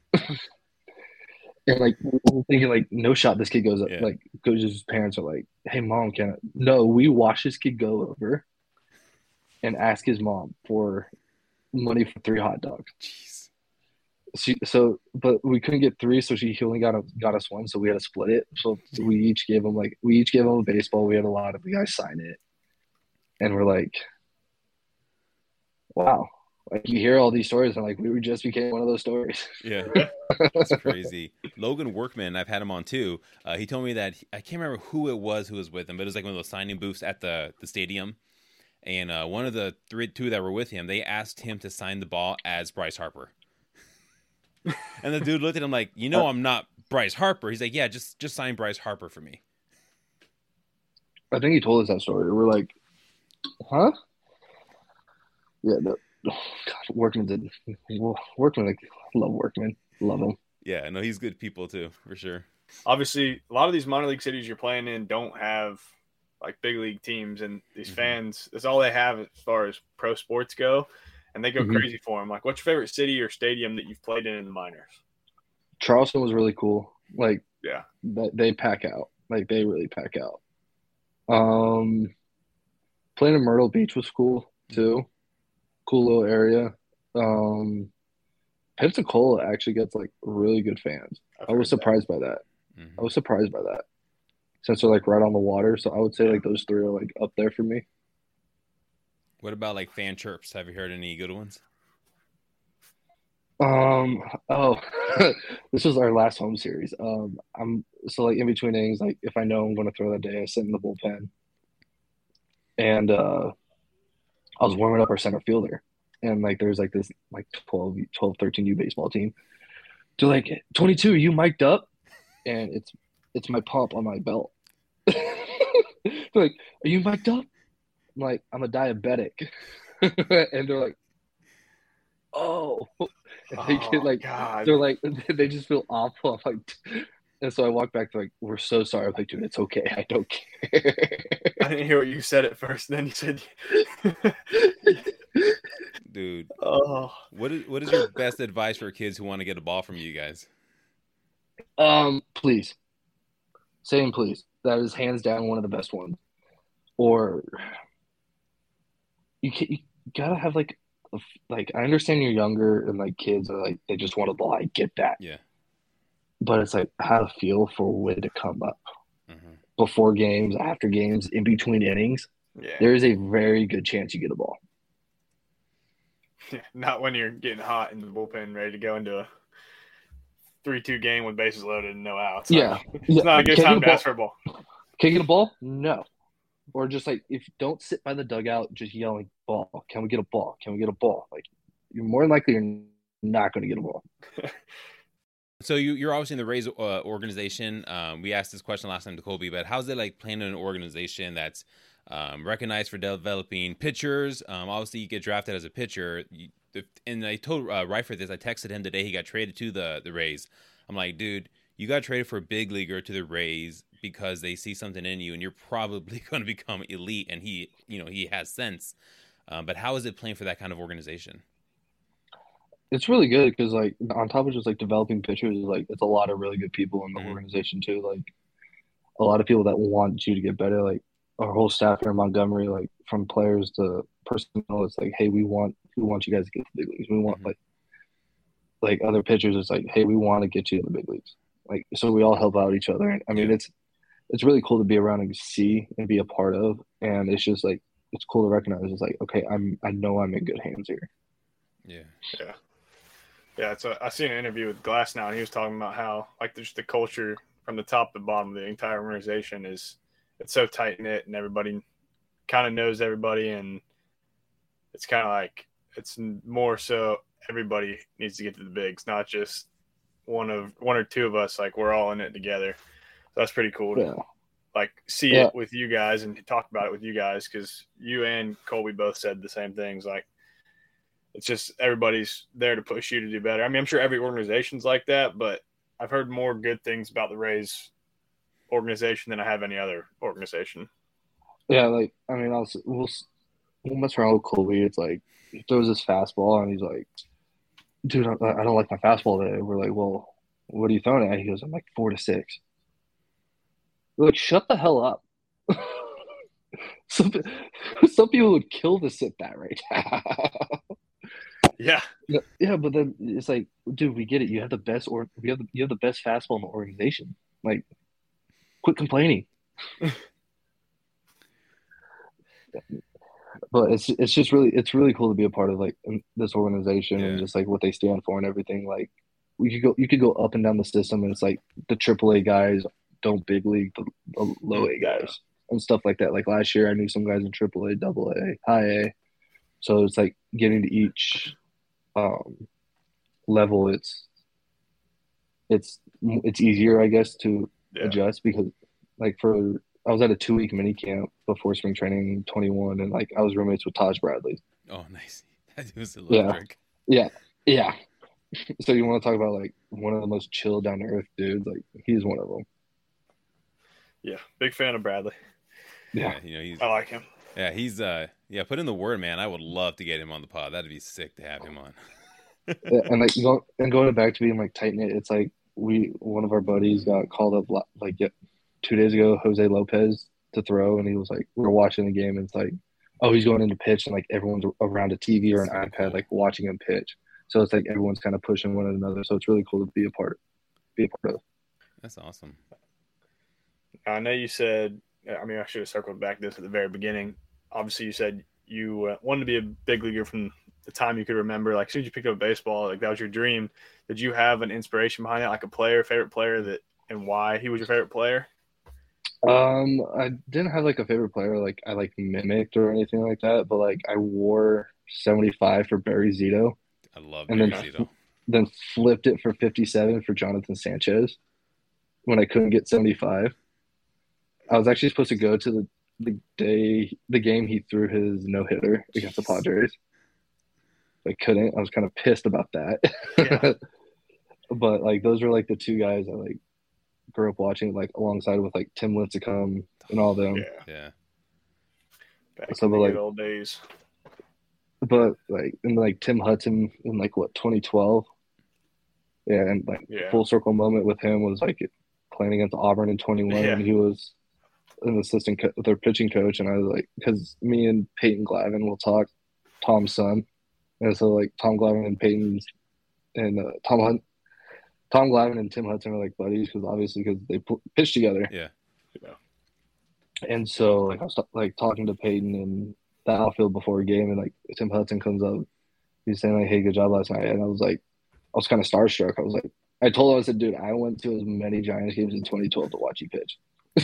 And like, we're thinking like, no shot. This kid goes up, goes to his parents are like, hey, mom, can I? No, we watch this kid go over and ask his mom for money for 3 hot dogs. Jeez. But we couldn't get 3, so he only got us 1, so we had to split it. So we each gave him a baseball. We had a lot of the guys sign it, and we're like, wow, like you hear all these stories, and like we just became one of those stories. Yeah, that's crazy. Logan Workman, I've had him on too. He told me that I can't remember who it was who was with him, but it was like one of those signing booths at the stadium. And one of the two that were with him, they asked him to sign the ball as Bryce Harper. And the dude looked at him like, I'm not Bryce Harper. He's like, yeah, just sign Bryce Harper for me. I think he told us that story. We're like, huh? Yeah, no. Oh, God, Workman, like, love Workman. Love him. Yeah, no, he's good people too, for sure. Obviously, a lot of these minor league cities you're playing in don't have like big league teams, and these fans, that's all they have as far as pro sports go, and they go crazy for them. Like, what's your favorite city or stadium that you've played in the minors? Charleston was really cool. Like, yeah, they pack out. Like, they really pack out. Playing in Myrtle Beach was cool too. Cool little area. Pensacola actually gets like really good fans. I was surprised by that. I was surprised by that. Since they're like right on the water, so I would say like those three are like up there for me. What about like fan chirps? Have you heard any good ones? This was our last home series. I'm so like in between innings, like if I know I'm going to throw that day, I sit in the bullpen, and I was warming up our center fielder, and like there's like this like 12, 13U baseball team. They're like, 22, are you mic'd up? And it's my pump on my belt. They're like, are you mic'd up? I'm like, I'm a diabetic. And they're like, oh. And they get like, God. They're like, they just feel awful. I'm like, and so I walk back to like, we're so sorry. I'm like, dude, it's okay. I don't care. I didn't hear what you said at first. And then you said, dude. Oh, what is your best advice for kids who want to get a ball from you guys? Please. Saying please. That is hands down one of the best ones. Or you gotta have like I understand you're younger and like kids are like they just want a ball. I get that. Yeah. But it's like have a feel for when to come up. Before games, after games, in between innings. Yeah. There is a very good chance you get a ball. Not when you're getting hot in the bullpen, ready to go into a 3-2 game with bases loaded and no outs. It's not a good time to ask for a ball. Can you get a ball? No. Or just like if you don't sit by the dugout, just yelling ball. Can we get a ball? Can we get a ball? Like you're more than likely you're not going to get a ball. So you're obviously in the Rays organization. We asked this question last time to Colby, but how's it like playing in an organization that's recognized for developing pitchers? Obviously, you get drafted as a pitcher. And I told Ryford this. I texted him the day he got traded to the Rays. I'm like, dude, you got traded for a big leaguer to the Rays because they see something in you, and you're probably going to become elite. And he has sense. But how is it playing for that kind of organization? It's really good because, like, on top of just, like, developing pitchers, like, it's a lot of really good people in the organization, too. Like, a lot of people that want you to get better. Like, our whole staff here in Montgomery, like, from players to personnel, it's like, hey, we want you guys to get to the big leagues. We want, like other pitchers, it's like, hey, we want to get you in the big leagues. Like, so we all help out each other. And, I mean, it's really cool to be around and see and be a part of. And it's just, like, it's cool to recognize. It's like, okay, I know I'm in good hands here. Yeah. Yeah, I seen an interview with Glass now, and he was talking about how like just the culture from the top to the bottom of the entire organization it's so tight knit, and everybody kind of knows everybody, and it's kind of like it's more so everybody needs to get to the bigs, not just one or two of us. Like we're all in it together. So that's pretty cool to like see it with you guys and talk about it with you guys, because you and Colby both said the same things. Like, it's just everybody's there to push you to do better. I mean, I'm sure every organization's like that, but I've heard more good things about the Rays organization than I have any other organization. Yeah, like, I mean, we'll mess around with Colby. It's like he throws his fastball, and he's like, dude, I don't like my fastball today. We're like, well, what are you throwing at? He goes, I'm like 4 to 6. We're like, shut the hell up. Some people would kill to sit that right now. Yeah, but then it's like, dude, we get it. You have the best, you have the best fastball in the organization. Like, quit complaining. But it's just really cool to be a part of like this organization and just like what they stand for and everything. Like, you could go up and down the system, and it's like the AAA guys don't big league the low A guys and stuff like that. Like last year, I knew some guys in AAA, AA, high A. So it's like getting to each level. It's easier, I guess, to adjust, because like I was at a 2-week mini camp before spring training in 21, and like I was roommates with Taj Bradley. Oh, nice. That was electric. Yeah. So you want to talk about like one of the most chill, down to earth dudes? Like, he's one of them. Yeah, big fan of Bradley. Yeah. I like him. Yeah, he's put in the word, man. I would love to get him on the pod. That'd be sick to have him on. Yeah, and like going back to being like tight knit, it's like one of our buddies got called up like 2 days ago, Jose Lopez to throw, and he was like, we're watching the game, and it's like, oh, he's going into pitch, and like everyone's around a TV or an iPad, cool. Like watching him pitch. So it's like everyone's kind of pushing one another. So it's really cool to be a part of. That's awesome. I know you said, I mean, I should have circled back this at the very beginning. Obviously, you said you wanted to be a big leaguer from the time you could remember. Like, as soon as you picked up baseball, like that was your dream. Did you have an inspiration behind it, like a favorite player and why he was your favorite player? I didn't have like a favorite player like I like mimicked or anything like that, but like I wore 75 for Barry Zito. I love Barry Zito. Then flipped it for 57 for Jonathan Sanchez when I couldn't get 75. I was actually supposed to go to the game he threw his no-hitter against the Padres. I couldn't. I was kind of pissed about that. Yeah. But like those were like the two guys I like grew up watching, like alongside with like Tim Lincecum and all them. Yeah. Back in the good old days. But like and like Tim Hudson in like 2012. Yeah, and like full circle moment with him was like playing against Auburn in 21, and he was an assistant their pitching coach, and I was like, because me and Peyton Glavin will talk, Tom's son, and so like Tom Glavin and Peyton and Tom Glavin and Tim Hudson are like buddies because they pitch together. Yeah. And so like I was like talking to Peyton in the outfield before a game, and like Tim Hudson comes up, he's saying like, "Hey, good job last night," and I was kind of starstruck. I was like, I told him, I said, "Dude, I went to as many Giants games in 2012 to watch you pitch."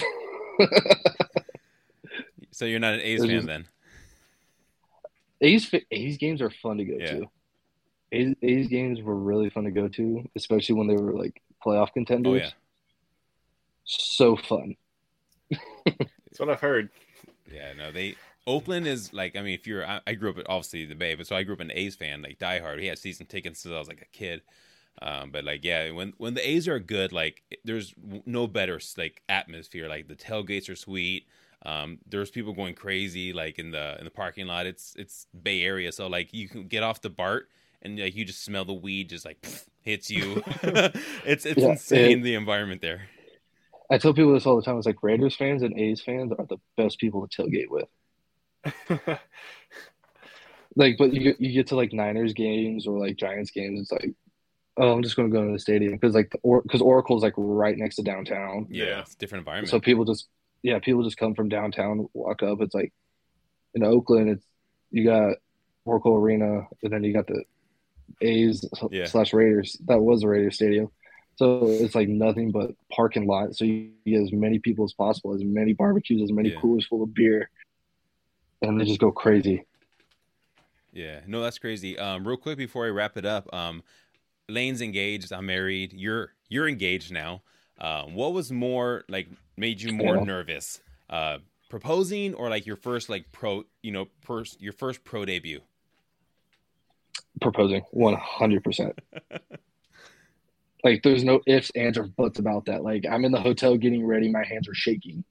So you're not an A's fan then? A's games are fun to go to. A's games were really fun to go to, especially when they were like playoff contenders. Oh yeah, so fun. That's what I've heard. Yeah, no, Oakland is like, I mean, I grew up at obviously the Bay, but so I grew up an A's fan, like diehard. He had season tickets since I was like a kid. But like, yeah, when the A's are good, like there's no better like atmosphere. Like the tailgates are sweet. There's people going crazy like in the parking lot. It's Bay Area, so like you can get off the BART and like you just smell the weed just like hits you. It's insane the environment there. I tell people this all the time. It's like Raiders fans and A's fans are the best people to tailgate with. Like, but you get to like Niners games or like Giants games. It's like, oh, I'm just going to go to the stadium because like because Oracle's like right next to downtown. Yeah, it's a different environment. So people just come from downtown, walk up. It's like in Oakland, you got Oracle Arena, and then you got the A's / Raiders. That was a Raiders stadium. So it's like nothing but parking lot. So you get as many people as possible, as many barbecues, as many coolers full of beer, and they just go crazy. Yeah, no, that's crazy. Real quick before I wrap it up, Lane's engaged. I'm married. You're engaged now. What was more like made you more nervous, proposing or like your first like your first pro debut? Proposing, 100%. Like there's no ifs, ands, or buts about that. Like I'm in the hotel getting ready, my hands are shaking.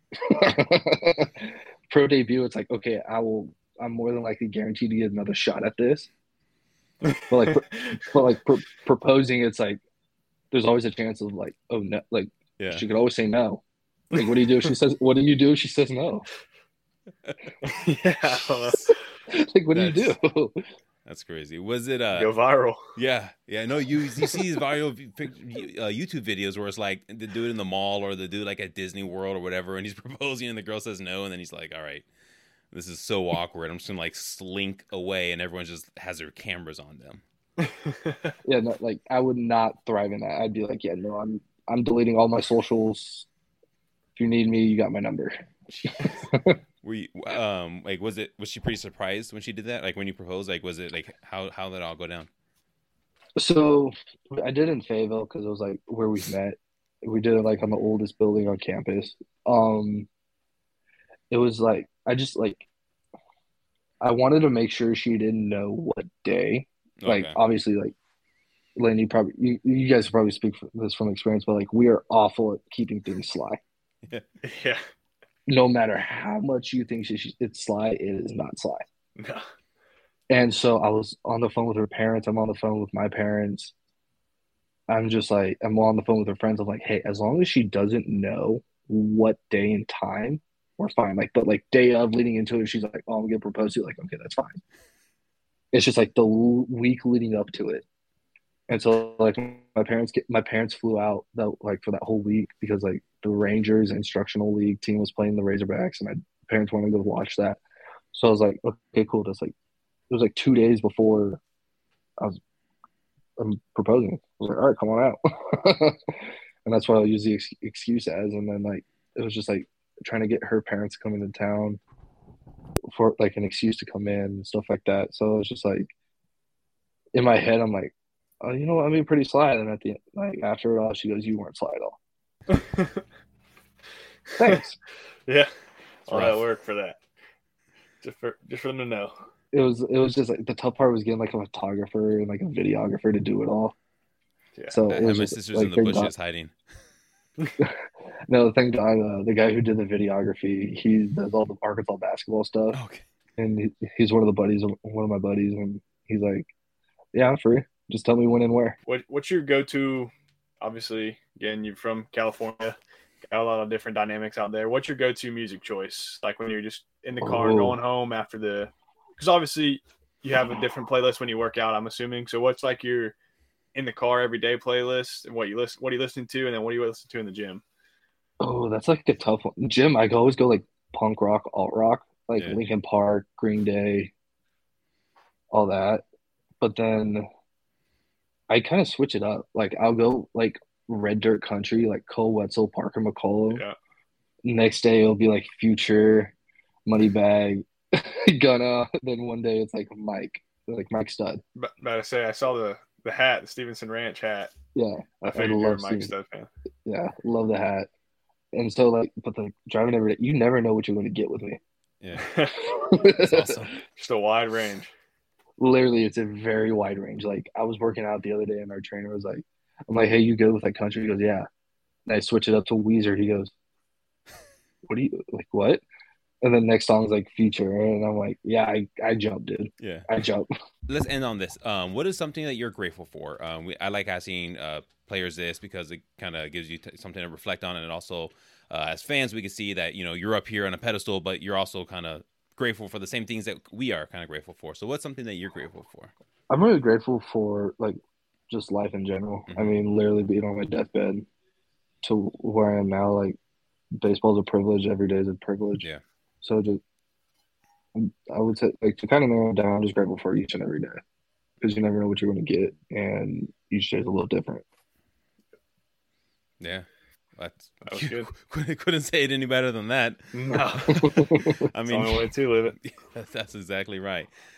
Pro debut, it's like, okay, I'm more than likely guaranteed to get another shot at this. But proposing, it's like there's always a chance of like, oh no, like she could always say no. Like, what do you do if she says? What do you do if she says no? Yeah. Like, what do you do? That's crazy. Was it go viral? Yeah. No, you see these viral YouTube videos where it's like they do it in the mall or they do it like at Disney World or whatever, and he's proposing and the girl says no, and then he's like, "All right, this is so awkward. I'm just gonna like slink away," and everyone just has their cameras on them. Yeah, no, like I would not thrive in that. I'd be like, yeah, no, I'm deleting all my socials. If you need me, you got my number. Were you like was she pretty surprised when she did that? Like when you proposed, like was it like how did it all go down? So I did it in Fayetteville because it was like where we met. We did it like on the oldest building on campus. It was like I wanted to make sure she didn't know what day. Like obviously, like Lynn, you guys probably speak this from experience, but like we are awful at keeping things sly. Yeah. no matter how much you think it's Sly, it is not Sly. No. And so I was on the phone with her parents. I'm on the phone with my parents. I'm just like, I'm on the phone with her friends. I'm like, hey, as long as she doesn't know what day and time, we're fine. Like, but like day of leading into it, she's like, oh, I'm gonna propose to you. Like, okay, that's fine. It's just like the week leading up to it. And so like my parents flew out that like for that whole week because like the Rangers instructional league team was playing the Razorbacks and my parents wanted to go watch that. So I was like, okay, cool. That's like it was like 2 days before I was I'm proposing. I was like, all right, come on out. And that's what I'll use the excuse as. And then like it was just like trying to get her parents to come into town for like an excuse to come in and stuff like that. So it was just like in my head, I'm like, oh, you know what? I'm being pretty sly. And at the end, like after it all, she goes, "You weren't sly at all." Thanks. Yeah, all that work for that. Just for them to know. It was just like the tough part was getting like a photographer and like a videographer to do it all. Yeah. So I it was my just, sister's like, in the bushes hiding. No, thank God, the guy who did the videography, he does all the Arkansas basketball stuff. Okay. And he's one of my buddies, and he's like, "Yeah, I'm free. Just tell me when and where." What's your go-to? Obviously, again, you're from California, got a lot of different dynamics out there. What's your go-to music choice? Like when you're just in the car going home after because obviously you have a different playlist when you work out, I'm assuming. So what's like your in the car everyday playlist and what are you listening to, and then what do you listen to in the gym? Oh, that's like a tough one. Gym, I always go like punk rock, alt rock, like Linkin Park, Green Day, all that. But then I kind of switch it up. Like I'll go like Red Dirt Country, like Cole Wetzel, Parker McCollum. Yeah. Next day it'll be like Future, Moneybag, Gunna. Then one day it's like Mike Stud. But I say I saw the hat, the Stevenson Ranch hat. Yeah, I figured you're a Mike Stud fan. Yeah, love the hat. And so like, but like driving every day, you never know what you're going to get with me. Yeah, that's awesome. Just a wide range. Literally, it's a very wide range. Like I was working out the other day, and our trainer was like, "I'm like, hey, you good with like country?" He goes, "Yeah." And I switch it up to Weezer. He goes, "What do you like? What?" And then next song's like Future, and I'm like, "Yeah, I jumped, dude. Yeah, I jumped." Let's end on this. What is something that you're grateful for? I like asking players this because it kind of gives you something to reflect on, and it also, as fans, we can see that you're up here on a pedestal, but you're also kind of grateful for the same things that we are kind of grateful for. So, what's something that you're grateful for? I'm really grateful for like just life in general. Mm-hmm. I mean, literally being on my deathbed to where I am now. Like baseball's a privilege. Every day is a privilege. Yeah. So just, I would say, like, to kind of narrow it down, I'm just grateful for each and every day because you never know what you're going to get, and each day is a little different. Yeah, that was good. Couldn't say it any better than that. No, I mean, it's the only way to live it. That's exactly right.